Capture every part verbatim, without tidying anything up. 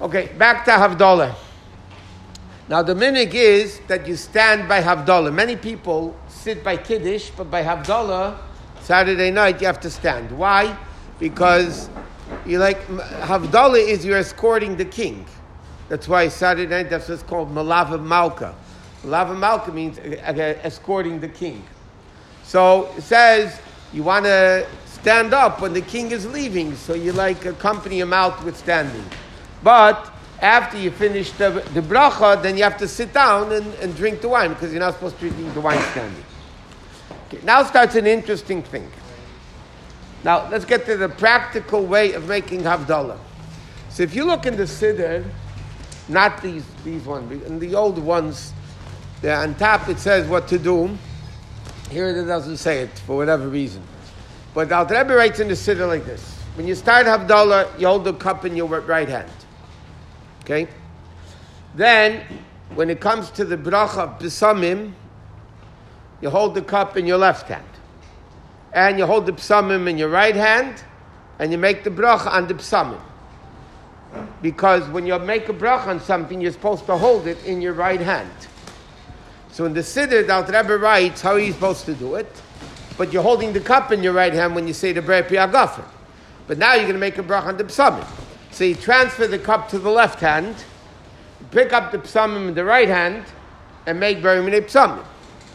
Okay, back to Havdalah. Now the minhag is that you stand by Havdalah. Many people sit by Kiddush, but by Havdalah, Saturday night, you have to stand. Why? Because you like Havdalah is you're escorting the king. That's why Saturday night that's what's called Malava Malka. Malava Malka means uh, escorting the king. So it says you want to stand up when the king is leaving, so you like accompany him out with standing. But after you finish the, the bracha, then you have to sit down and, and drink the wine because you're not supposed to drink the wine standing. Okay, now starts an interesting thing. Now let's get to the practical way of making Havdalah. So if you look in the Siddur, not these these ones, in the old ones, there on top it says what to do. Here it doesn't say it for whatever reason. But the Alter Rebbe writes in the Siddur like this: when you start Havdalah, you hold the cup in your right hand. Okay? Then, when it comes to the bracha of B'samim, you hold the cup in your left hand. And you hold the B'samim in your right hand, and you make the bracha on the B'samim. Because when you make a bracha on something, you're supposed to hold it in your right hand. So in the Siddur, the Alter Rebbe writes how you're supposed to do it, but you're holding the cup in your right hand when you say the Brei Pri Hagafen. But now you're going to make a bracha on the B'samim. So you transfer the cup to the left hand, pick up the psamim in the right hand, and make Bari Minei Psamim.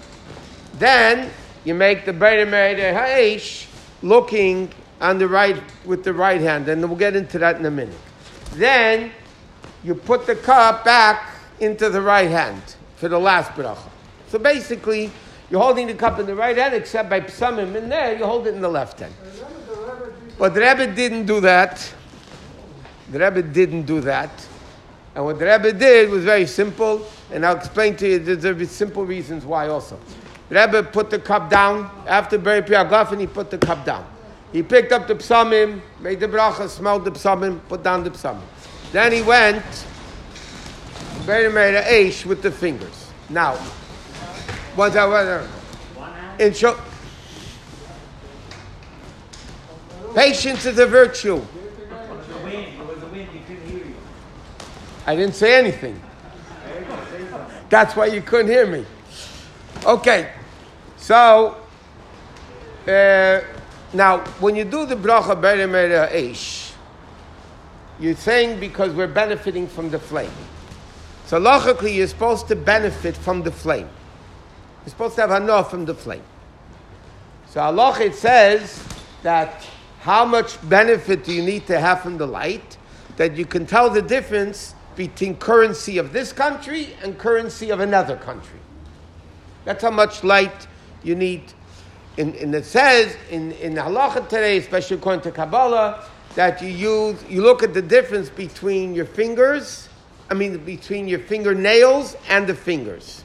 Then you make the Bari Minei Ha'esh looking on the right with the right hand, and we'll get into that in a minute. Then you put the cup back into the right hand for the last bracha. So basically, you're holding the cup in the right hand, except by psamim in there, you hold it in the left hand. But the Rebbe didn't do that. The Rebbe didn't do that. And what the Rebbe did was very simple, and I'll explain to you, there's simple reasons why also. The Rebbe put the cup down, after Beri Pri Hagafen, he put the cup down. He picked up the psamim, made the bracha, smelled the psamim, put down the psamim. Then he went, Beri made an eish with the fingers. Now, what's that, what's in show, patience is a virtue. I didn't say anything. That's why you couldn't hear me. Okay, so uh, now when you do the bracha Beri Meira Eish, you're saying because we're benefiting from the flame. So logically, you're supposed to benefit from the flame. You're supposed to have hanah from the flame. So halacha it says that how much benefit do you need to have from the light that you can tell the difference between currency of this country and currency of another country. That's how much light you need. And, and it says in, in halacha today, especially according to Kabbalah, that you use, you look at the difference between your fingers, I mean between your fingernails and the fingers.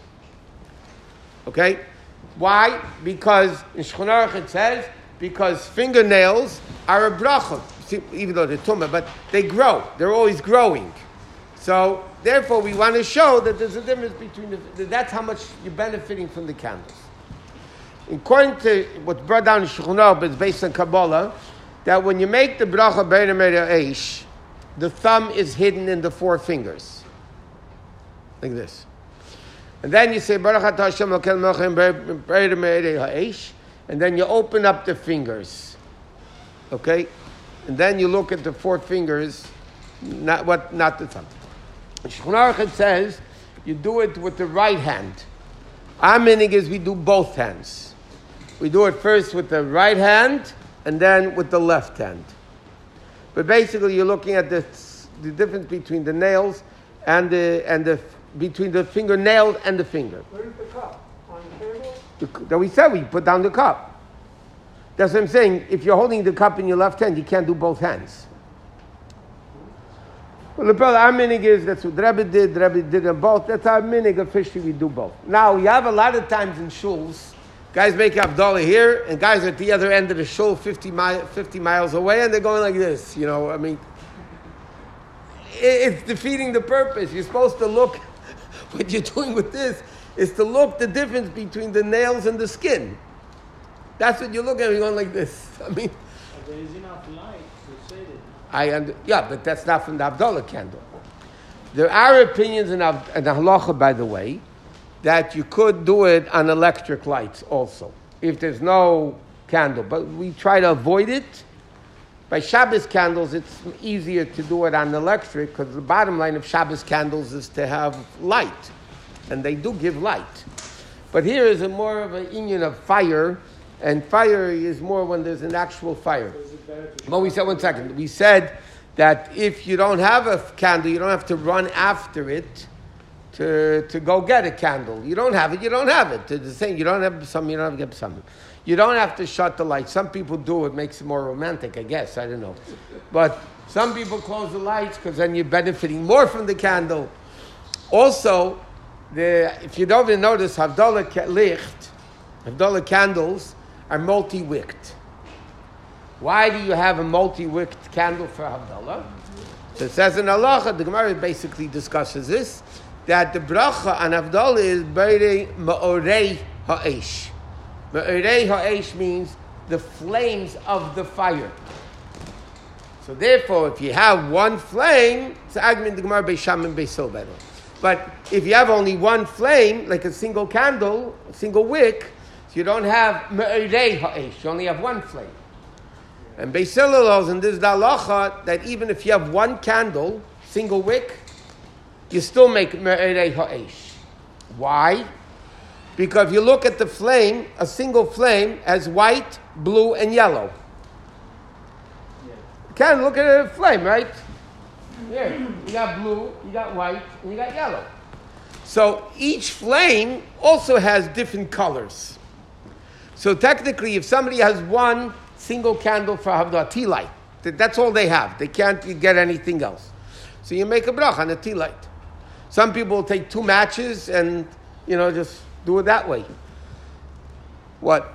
Okay? Why? Because in Shulchan Aruch it says, because fingernails are a bracha, even though they're tumah, but they grow. They're always growing. So, therefore, we want to show that there's a difference between the, that's how much you're benefiting from the candles. According to what's brought down in Shulchan Aruch, but it's based on Kabbalah, that when you make the bracha Beri Meira Eish, the thumb is hidden in the four fingers. Like this. And then you say, Baruch Atah Hashem Elokeinu melech Beri Meira Eish, and then you open up the fingers. Okay? And then you look at the four fingers, not what, not the thumb. Shulchan Aruch it says you do it with the right hand. Our meaning is we do both hands. We do it first with the right hand and then with the left hand. But basically, you're looking at the the difference between the nails and the and the between the fingernail and the finger. Where's the cup? On the table? The, that we said we put down the cup. That's what I'm saying. If you're holding the cup in your left hand, you can't do both hands. Well, the our minig is that's what the Rebbe did. The Rebbe did them both. That's our minig. Officially, we do both. Now you have a lot of times in shuls, guys make Havdalah here, and guys are at the other end of the shul, fifty, mi- fifty miles away, and they're going like this. You know, I mean, it, it's defeating the purpose. You're supposed to look. What you're doing with this is to look the difference between the nails and the skin. That's what you're looking at. You're going like this. I mean, there is enough light to say that. I under, yeah, but that's not from the Havdalah candle. There are opinions in, Av- in halacha, by the way, that you could do it on electric lights also, if there's no candle. But we try to avoid it. By Shabbos candles, it's easier to do it on electric because the bottom line of Shabbos candles is to have light. And they do give light. But here is a more of an union of fire, and fire is more when there's an actual fire. But we said, one second, we said that if you don't have a candle, you don't have to run after it to, to go get a candle. You don't have it, you don't have it. It's the same, you don't have some, you don't have to get some. You don't have to shut the lights. Some people do, it makes it more romantic, I guess, I don't know. But some people close the lights because then you're benefiting more from the candle. Also, the, if you don't even notice, Havdalah licht, Havdalah candles are multi-wicked. Why do you have a multi-wicked candle for Havdalah? So it says in Halacha, the Gemara basically discusses this, that the bracha on Havdalah is Beirei Ma'orei Ha'esh. Ma'orei Ha'esh means the flames of the fire. So therefore, if you have one flame, it's Agmin the Gemara Beisham and Beisil. But if you have only one flame, like a single candle, a single wick, so you don't have Ma'orei Ha'esh, you only have one flame. And Beis Hillel holds, and this is the halacha, that even if you have one candle, single wick, you still make Me'erei Ha'esh. Why? Because if you look at the flame, a single flame has white, blue, and yellow. Yeah. You can look at a flame, right? Here, you got blue, you got white, and you got yellow. So each flame also has different colors. So technically, if somebody has one single candle for Havdalah, tea light. That's all they have. They can't get anything else. So you make a bracha on a tea light. Some people will take two matches and, you know, just do it that way. What?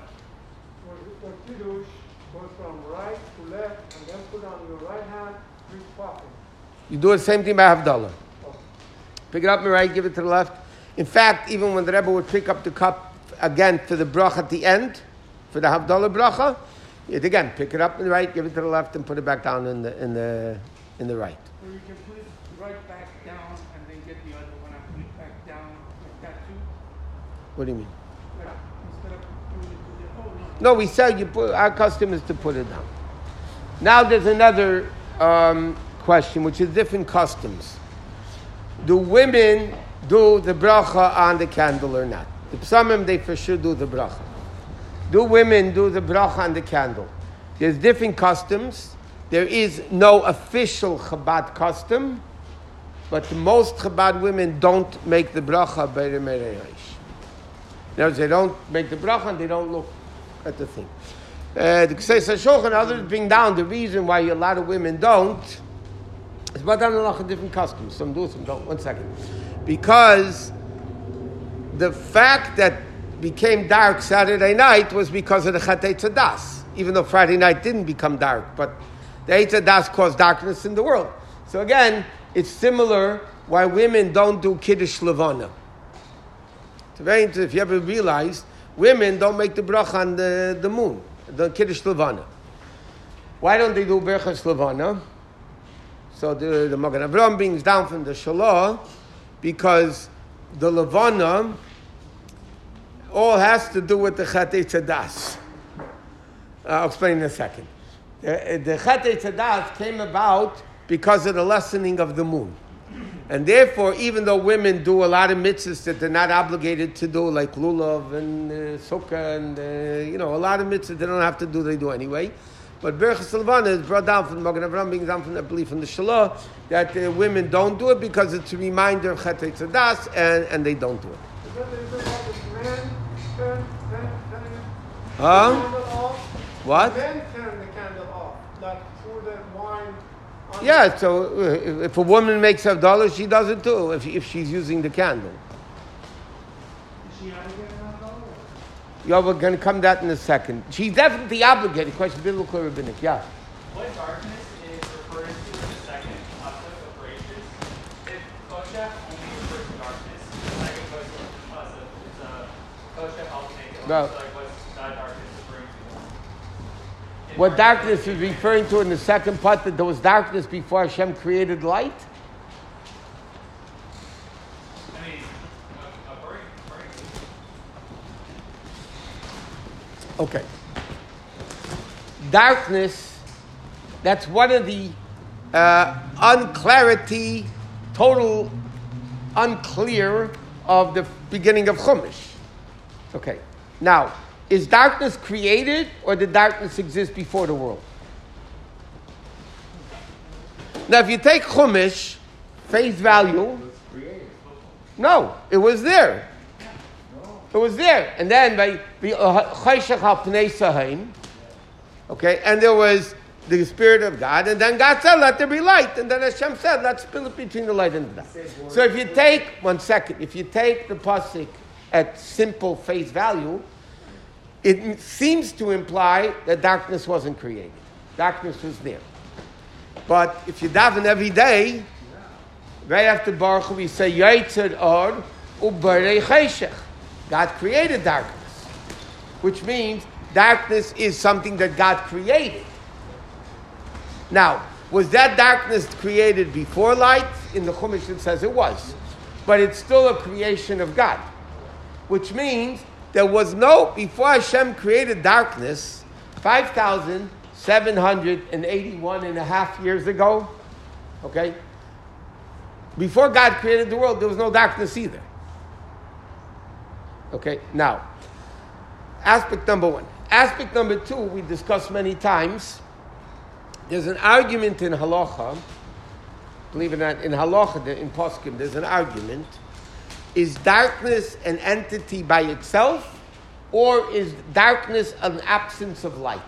For kiddush, go from right to left and then put on your right hand, three pockets. You do the same thing by Havdalah. Oh. Pick it up on the right, give it to the left. In fact, even when the Rebbe would pick up the cup again for the bracha at the end, for the Havdalah bracha, it again, pick it up in the right, give it to the left, and put it back down in the in the in the right. Or you can put it right back down and then get the other one and put it back down like that too. What do you mean? Like, instead of doing it with the oh No, no. we said you put. Our custom is to put it down. Now there's another um, question, which is different customs. Do women do the bracha on the candle or not? The psamim, they for sure do the bracha. Do women do the bracha on the candle? There's different customs. There is no official Chabad custom, but most Chabad women don't make the bracha by the Me'erei Ha'esh. In other words, they don't make the bracha and they don't look at the thing. Uh, the Ksei Shulchan and others bring down the reason why a lot of women don't is about a different customs. Some do, some don't. One second. Because the fact that became dark Saturday night was because of the Chet Eitzadas, even though Friday night didn't become dark, but the Eitzadas caused darkness in the world. So again, it's similar why women don't do Kiddush Levana. It's very interesting. If you ever realized, women don't make the bracha on the, the moon, the Kiddush Levana. Why don't they do Berchas Levana? So the, the Magen Avraham brings down from the Shalah, because the Levana all has to do with the Chet Eitzadas. I'll explain in a second. The, the Chet Eitzadas came about because of the lessening of the moon. And therefore, even though women do a lot of mitzvahs that they're not obligated to do, like lulav and uh, sukkah and, uh, you know, a lot of mitzvahs they don't have to do, they do anyway. But Berchas Levana is brought down from Magen Avraham, being down from, I believe, from the Shalah, that uh, women don't do it because it's a reminder of Chet Eitzadas, and, and they don't do it. Huh? What? Then turn the candle off, like pour the wine on. Yeah, so uh, if a woman makes Havdalah, she does it too, if, if she's using the candle. Is she obligated on Havdalah? Yeah, we're going to come to that in a second. She's definitely obligated. Question, biblical rabbinic, yeah. What darkness is referred to in the second pasuk of Bereshit? If Koshech only refers to darkness, the second pasuk is a Koshech al Tanakh. Well, So like what's that darkness referring to? In what Bereshit, darkness is referring to in the second part, that there was darkness before Hashem created light? Okay. Darkness, that's one of the uh, unclarity, total unclear of the beginning of Chumash. Okay. Now, is darkness created or did darkness exist before the world? Now, if you take Chumash, face value, no, it was there. It was there. And then by Chayshach al Pnei Sahaim, okay, and there was the Spirit of God, and then God said, let there be light. And then Hashem said, let's split it between the light and the dark. So if you take, one second, if you take the pasuk at simple face value, it seems to imply that darkness wasn't created. Darkness was there. But if you daven every day, right after Baruch Hu, we say, Yaitzir Or Uberei Cheshech. God created darkness, which means darkness is something that God created. Now, was that darkness created before light? In the Chumash it says it was. But it's still a creation of God. Which means there was no, before Hashem created darkness, five thousand seven hundred eighty-one and a half years ago, okay? Before God created the world, there was no darkness either. Okay, now, aspect number one. Aspect number two, we discussed many times. There's an argument in Halacha, believe it or not, in Halacha, in Poskim, there's an argument. Is darkness an entity by itself, or is darkness an absence of light?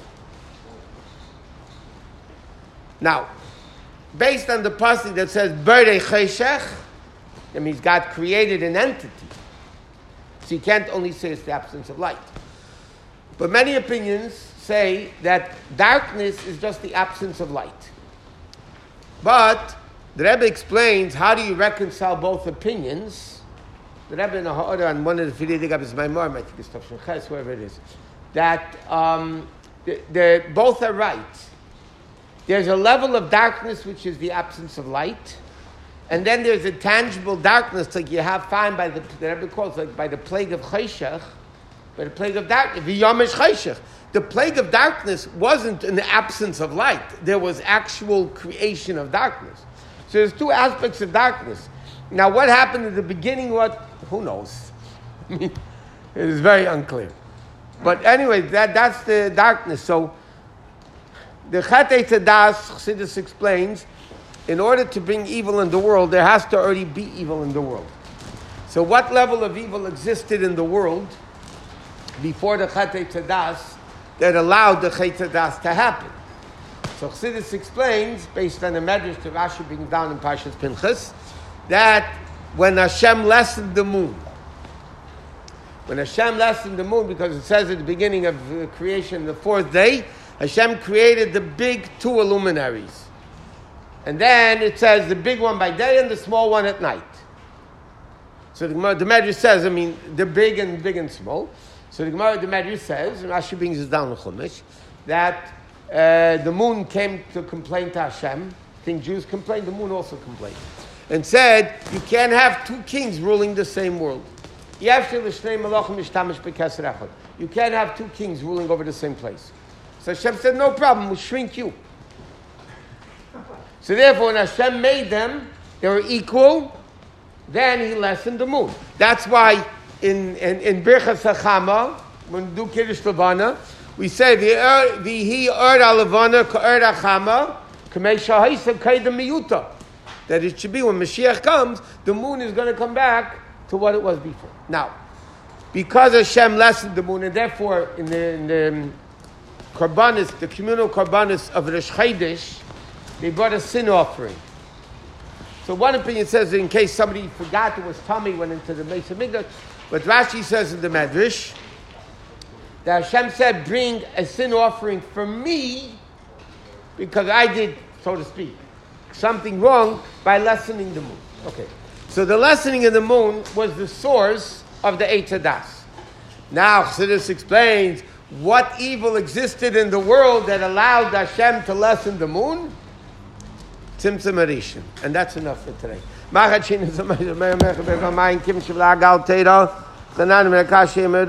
Now, based on the pasuk that says Berei Cheshech, that means God created an entity. So you can't only say it's the absence of light. But many opinions say that darkness is just the absence of light. But the Rebbe explains, how do you reconcile both opinions? The Rebbe in the Ha'ara, on one of the Fidei Gab's Maimor, I think it's Tavshin Ches, wherever it is, that um, the, the, both are right. There's a level of darkness which is the absence of light, and then there's a tangible darkness like you have found by the, the Rebbe calls like by the plague of Chayshach, by the plague of darkness, V'yomesh Chayshach. The plague of darkness wasn't an absence of light. There was actual creation of darkness. So there's two aspects of darkness. Now, what happened at the beginning? What? Who knows? I mean, it is very unclear. But anyway, that that's the darkness. So the Chatei Tzadas, Chassidus explains, in order to bring evil in the world, there has to already be evil in the world. So what level of evil existed in the world before the Chatei Tzadas that allowed the Chatei Tzadas to happen? So Chassidus explains, based on the Medrash to Rashi being down in Parshas Pinchas, that when Hashem lessened the moon, when Hashem lessened the moon, because it says at the beginning of the creation, the fourth day, Hashem created the big two luminaries. And then it says the big one by day and the small one at night. So the Gemara, the Medrash says, I mean, the big and big and small. So the Gemara, the Medrash says, and Rashi brings this down in Chumash, that uh, the moon came to complain to Hashem. I think Jews complained, the moon also complained. And said, you can't have two kings ruling the same world. You can't have two kings ruling over the same place. So Hashem said, no problem, we'll shrink you. So therefore, when Hashem made them, they were equal, then he lessened the moon. That's why in, in, in Birchas HaChama, when we do Kiddush Levana, we say, V'hi ur al-Levana ka'ur HaChama, k'mei shahisa k'edem miyuta. That it should be when Mashiach comes, the moon is going to come back to what it was before. Now, because Hashem lessened the moon, and therefore in the, in the Karbanis, the communal Karbanis of Rosh Chodesh, they brought a sin offering. So one opinion says that in case somebody forgot it was tummy, went into the Beis Hamikdash, but Rashi says in the Medrash that Hashem said, bring a sin offering for me because I did, so to speak, something wrong by lessening the moon. Okay. So the lessening of the moon was the source of the Eitz Hadas. Now Chassidus explains what evil existed in the world that allowed Hashem to lessen the moon. Tzimtzum Arishin. And that's enough for today.